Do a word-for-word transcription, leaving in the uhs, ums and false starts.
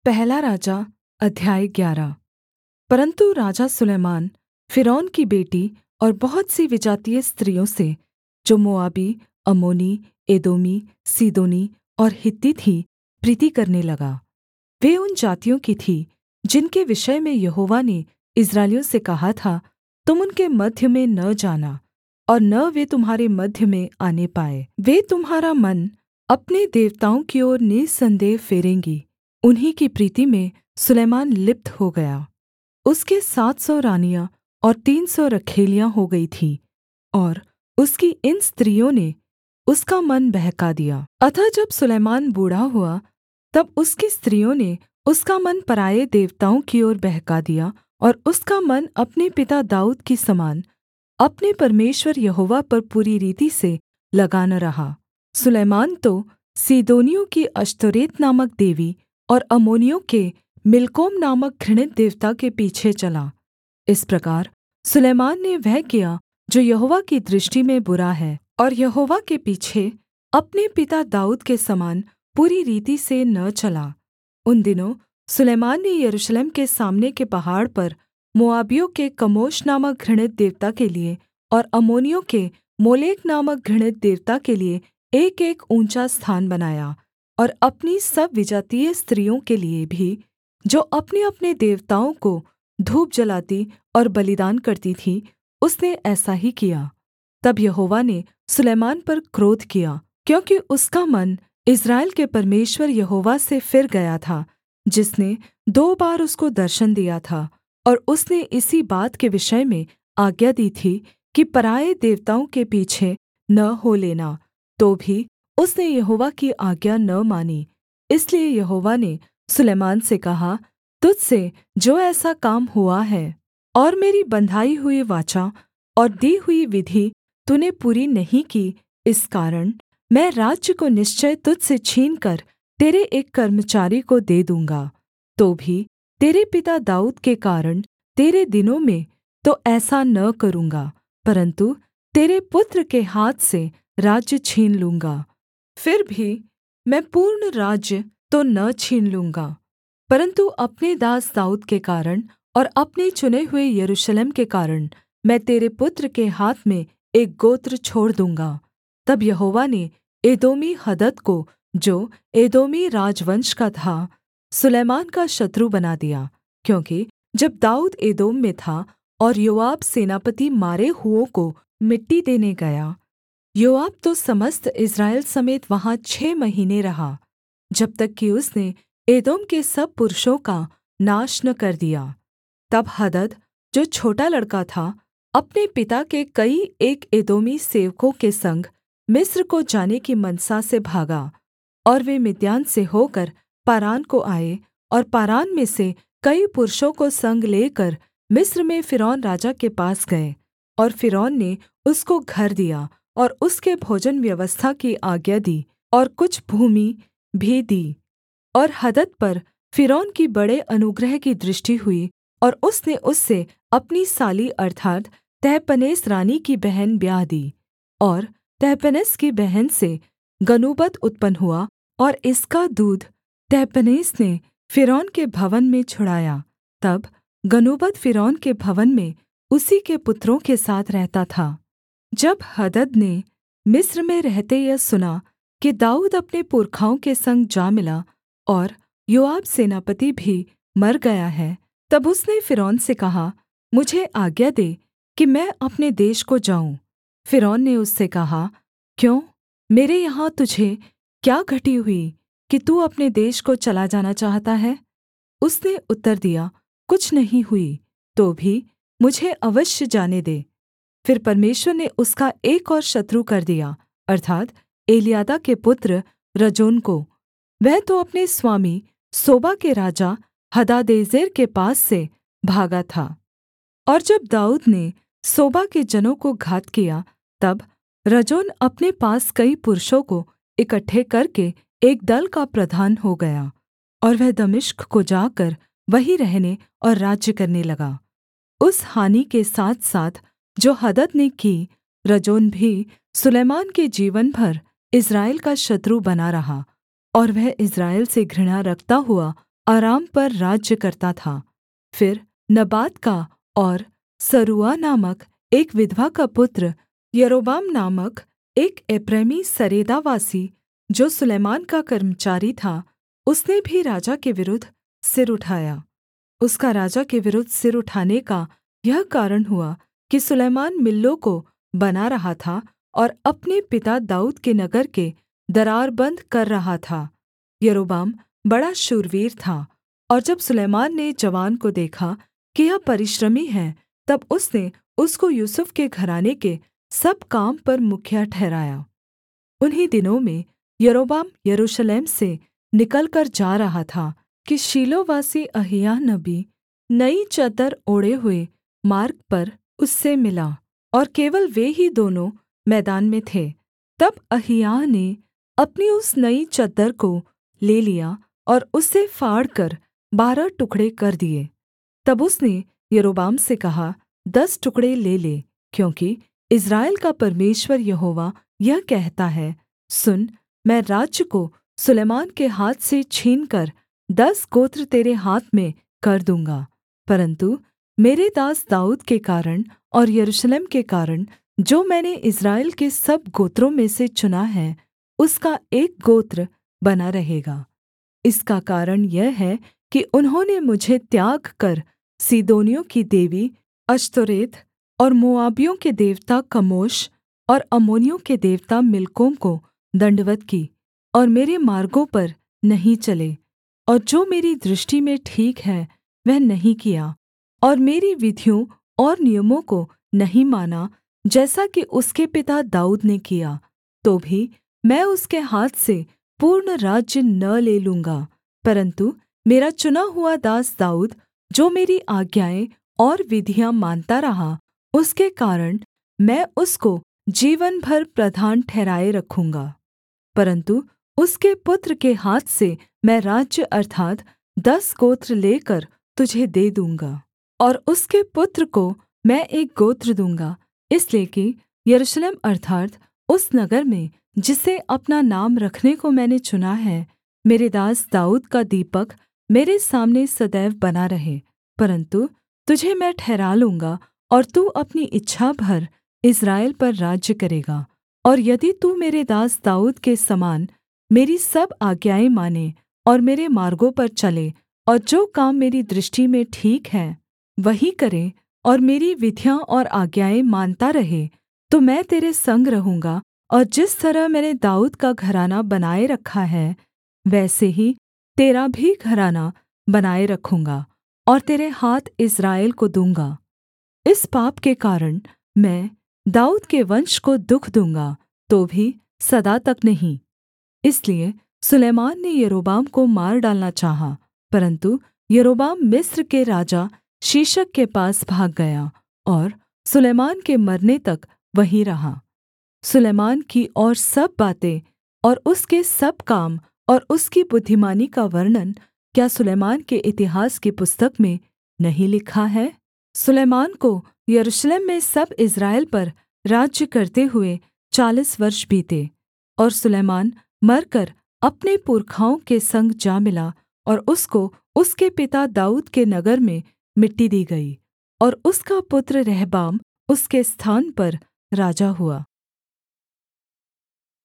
पहला राजा अध्याय ग्यारह। परन्तु राजा सुलैमान फ़िरौन की बेटी और बहुत सी विजातीय स्त्रियों से, जो मोआबी, अम्मोनी, एदोमी, सीदोनी और हित्ती थीं, प्रीति करने लगा। वे उन जातियों की थीं जिनके विषय में यहोवा ने इस्राएलियों से कहा था, तुम उनके मध्य में न जाना और न वे तुम्हारे मध्य में आने पाएँ। वे तुम्हारा मन अपने देवताओं की ओर निःसन्देह फेरेंगी। उन्हीं की प्रीति में सुलैमान लिप्त हो गया। उसके सात सौ रानियाँ और तीन सौ रखैलियाँ हो गई थीं, और उसकी इन स्त्रियों ने उसका मन बहका दिया। अतः जब सुलैमान बूढ़ा हुआ, तब उसकी स्त्रियों ने उसका मन पराए देवताओं की ओर बहका दिया, और उसका मन अपने पिता दाऊद की समान अपने परमेश्वर यहोवा पर पूरी रीति से लगा न रहा। सुलैमान तो सीदोनियों की अश्तोरेत नामक देवी और अम्मोनियों के मिल्कोम नामक घृणित देवता के पीछे चला। इस प्रकार सुलैमान ने वह किया जो यहोवा की दृष्टि में बुरा है, और यहोवा के पीछे अपने पिता दाऊद के समान पूरी रीति से न चला। उन दिनों सुलैमान ने यरूशलेम के सामने के पहाड़ पर मोआबियों के कमोश नामक घृणित देवता के लिए और अम्मोनियों के मोलेक नामक घृणित देवता के लिए एकएक ऊँचा स्थान बनाया, और अपनी सब विजातीय स्त्रियों के लिए भी, जो अपने-अपने देवताओं को धूप जलाती और बलिदान करती थीं, उसने ऐसा ही किया। तब यहोवा ने सुलैमान पर क्रोध किया, क्योंकि उसका मन इस्राएल के परमेश्वर यहोवा से फिर गया था, जिसने दो बार उसको दर्शन दिया था, और उसने इसी बात के विषय में आज्ञा दी थी कि पराए देवताओं के पीछे न हो लेना। तो भी उसने यहोवा की आज्ञा न मानी। इसलिए यहोवा ने सुलैमान से कहा, तुझ से जो ऐसा काम हुआ है और मेरी बँधाई हुई वाचा और दी हुई विधि तूने पूरी नहीं की, इस कारण मैं राज्य को निश्चय तुझ से छीनकर तेरे एक कर्मचारी को दे दूँगा। तो भी तेरे पिता दाऊद के कारण तेरे दिनों में तो ऐसा न करूँगा, परन्तु तेरे पुत्र के हाथ से राज्य छीन लूँगा। फिर भी मैं पूर्ण राज्य तो न छीन लूँगा, परन्तु अपने दास दाऊद के कारण और अपने चुने हुए यरूशलेम के कारण मैं तेरे पुत्र के हाथ में एक गोत्र छोड़ दूँगा। तब यहोवा ने एदोमी हदद को, जो एदोमी राजवंश का था, सुलैमान का शत्रु बना दिया, क्योंकि जब दाऊद एदोम में था और योआब सेनापति मारे हुओं को मिट्टी देने गया, योआब तो समस्त इस्राएल समेत वहाँ छः महीने रहा, जब तक कि उसने एदोम के सब पुरुषों का नाश न कर दिया। तब हदद, जो छोटा लड़का था, अपने पिता के कई एक एदोमी सेवकों के संग मिस्र को जाने की मनसा से भागा, और वे मिद्यान से होकर पारान को आए, और पारान में से कई पुरुषों को संग लेकर मिस्र में फ़िरौन राजा के पास गए। और फ़िरौन ने उसको घर दिया और उसके भोजन व्यवस्था की आज्ञा दी, और कुछ भूमि भी दी। और हदद पर फ़िरौन की बड़े अनुग्रह की दृष्टि हुई, और उसने उससे अपनी साली अर्थात् तहपन्हेस रानी की बहन ब्याह दी। और तहपन्हेस की बहन से गनुबत उत्पन्न हुआ, और इसका दूध तहपन्हेस ने फ़िरौन के भवन में छुड़ाया। तब गनुबत फ़िरौन के भवन में उसी के पुत्रों के साथ रहता था। जब हदद ने मिस्र में रहते यह सुना कि दाऊद अपने पुरखाओं के संग जा मिला और योआब सेनापति भी मर गया है, तब उसने फ़िरौन से कहा, मुझे आज्ञा दे कि मैं अपने देश को जाऊँ। फ़िरौन ने उससे कहा, क्यों, मेरे यहाँ तुझे क्या घटी हुई कि तू अपने देश को चला जाना चाहता है? उसने उत्तर दिया, कुछ नहीं हुई, तो भी मुझे अवश्य जाने दे। फिर परमेश्वर ने उसका एक और शत्रु कर दिया, अर्थात् एल्यादा के पुत्र रजोन को। वह तो अपने स्वामी सोबा के राजा हदादेजेर के पास से भागा था। और जब दाऊद ने सोबा के जनों को घात किया, तब रजोन अपने पास कई पुरुषों को इकट्ठे करके एक दल का प्रधान हो गया, और वह दमिश्क को जाकर वहीं रहने और राज्य करने लगा। उस हानि के साथ-साथ जो हदद ने की, रजोन भी सुलैमान के जीवन भर इस्राएल का शत्रु बना रहा, और वह इस्राएल से घृणा रखता हुआ आराम पर राज्य करता था। फिर नबात का और सरूआ नामक एक विधवा का पुत्र यारोबाम नामक एक एप्रैमी सरेदावासी, जो सुलैमान का कर्मचारी था, उसने भी राजा के विरुद्ध सिर उठाया। उसका राजा के विरुद्ध सिर उठाने का यह कारण हुआ कि सुलैमान मिल्लो को बना रहा था और अपने पिता दाऊद के नगर के दरार बन्द कर रहा था। यारोबाम बड़ा शूरवीर था, और जब सुलैमान ने जवान को देखा कि यह परिश्रमी है, तब उसने उसको यूसुफ के घराने के सब काम पर मुखिया ठहराया। उन्हीं दिनों में यारोबाम यरूशलेम से निकलकर जा रहा था कि शीलोवासी अहिय्याह नबी नई चद्दर ओढ़े हुए मार्ग पर उससे मिला, और केवल वे ही दोनों मैदान में थे। तब अहिय्याह ने अपनी उस नई चद्दर को ले लिया और उसे फाड़कर बारह टुकड़े कर दिए। तब उसने यारोबाम से कहा, दस टुकड़े ले ले, क्योंकि इस्राएल का परमेश्वर यहोवा यह कहता है, सुन, मैं राज्य को सुलैमान के हाथ से छीनकर दस गोत्र तेरे हाथ में कर दूँगा, परन्तु मेरे दास दाऊद के कारण और यरूशलेम के कारण, जो मैंने इस्राएल के सब गोत्रों में से चुना है, उसका एक गोत्र बना रहेगा। इसका कारण यह है कि उन्होंने मुझे त्याग कर सीदोनियों की देवी अश्तोरेत और मोआबियों के देवता कमोश और अम्मोनियों के देवता मिल्कोम को दण्डवत् की, और मेरे मार्गों पर नहीं चले, और जो मेरी दृष्टि में ठीक है वह नहीं किया, और मेरी विधियों और नियमों को नहीं माना, जैसा कि उसके पिता दाऊद ने किया। तो भी मैं उसके हाथ से पूर्ण राज्य न ले लूँगा, परन्तु मेरा चुना हुआ दास दाऊद, जो मेरी आज्ञाएँ और विधियाँ मानता रहा, उसके कारण मैं उसको जीवन भर प्रधान ठहराए रखूँगा। परन्तु उसके पुत्र के हाथ से मैं राज्य अर्थात् दस गोत्र लेकर तुझे दे दूँगा, और उसके पुत्र को मैं एक गोत्र दूँगा, इसलिए कि यरूशलेम अर्थात् उस नगर में जिसे अपना नाम रखने को मैंने चुना है, मेरे दास दाऊद का दीपक मेरे सामने सदैव बना रहे। परन्तु तुझे मैं ठहरा लूँगा, और तू अपनी इच्छा भर इस्राएल पर राज्य करेगा। और यदि तू मेरे दास दाऊद के समान मेरी सब आज्ञाएँ माने और मेरे मार्गों पर चले, और जो काम मेरी दृष्टि में ठीक है वही करे, और मेरी विधियाँ और आज्ञाएँ मानता रहे, तो मैं तेरे संग रहूँगा, और जिस तरह मैंने दाऊद का घराना बनाए रखा है, वैसे ही तेरा भी घराना बनाए रखूँगा, और तेरे हाथ इस्राएल को दूँगा। इस पाप के कारण मैं दाऊद के वंश को दुःख दूँगा, तो भी सदा तक नहीं। इसलिए सुलैमान ने यारोबाम को मार डालना चाहा, परन्तु यारोबाम मिस्र के राजा शीशक के पास भाग गया, और सुलैमान के मरने तक वहीं रहा। सुलैमान की और सब बातें और उसके सब काम और उसकी बुद्धिमानी का वर्णन क्या सुलैमान के इतिहास की पुस्तक में नहीं लिखा है? सुलैमान को यरूशलेम में सब इस्राएल पर राज्य करते हुए चालीस वर्ष बीते, और सुलैमान मरकर अपने पुरखाओं के संग जा मिला, और उसको उसके पिता दाऊद के नगर में मिट्टी दी गई, और उसका पुत्र रहबाम उसके स्थान पर राजा हुआ।